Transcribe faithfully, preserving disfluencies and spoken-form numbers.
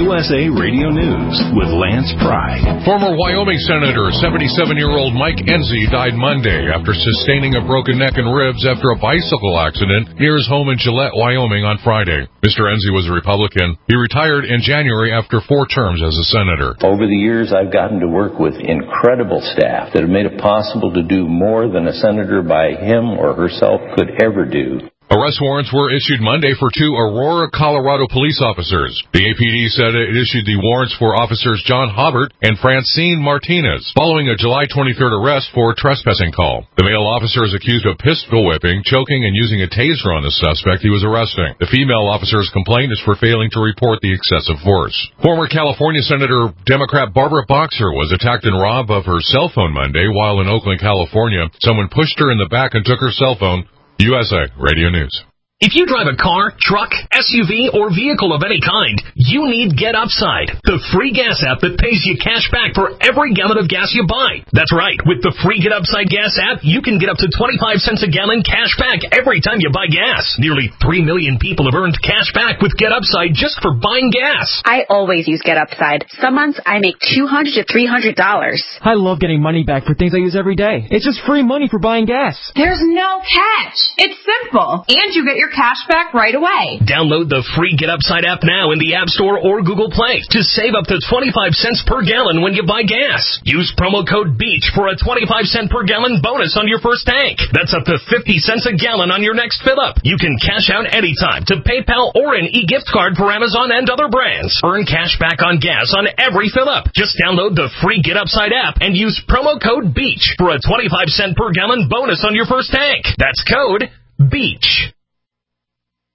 U S A Radio News with Lance Pride. Former Wyoming Senator seventy-seven-year-old Mike Enzi died Monday after sustaining a broken neck and ribs after a bicycle accident near his home in Gillette, Wyoming on Friday. Mister Enzi was a Republican. He retired in January after four terms as a senator. Over the years, I've gotten to work with incredible staff that have made it possible to do more than a senator by him or herself could ever do. Arrest warrants were issued Monday for two Aurora, Colorado police officers. The A P D said it issued the warrants for officers John Hobbert and Francine Martinez, following a July twenty-third arrest for a trespassing call. The male officer is accused of pistol whipping, choking, and using a taser on the suspect he was arresting. The female officer's complaint is for failing to report the excessive force. Former California Senator Democrat Barbara Boxer was attacked and robbed of her cell phone Monday while in Oakland, California. Someone pushed her in the back and took her cell phone. U S A Radio News. If you drive a car, truck, S U V, or vehicle of any kind, you need Get Upside, the free gas app that pays you cash back for every gallon of gas you buy. That's right. With the free Get Upside gas app, you can get up to twenty-five cents a gallon cash back every time you buy gas. Nearly three million people have earned cash back with Get Upside just for buying gas. I always use Get Upside. Some months I make two hundred to three hundred dollars. I love getting money back for things I use every day. It's just free money for buying gas. There's no catch. It's simple. And you get your cash back right away. Download the free Get Upside app now in the App Store or Google Play to save up to twenty-five cents per gallon when you buy gas. Use promo code BEACH for a twenty-five cent per gallon bonus on your first tank. That's up to fifty cents a gallon on your next fill-up. You can cash out anytime to PayPal or an e-gift card for Amazon and other brands. Earn cash back on gas on every fill-up. Just download the free Get Upside app and use promo code BEACH for a twenty-five cent per gallon bonus on your first tank. That's code BEACH.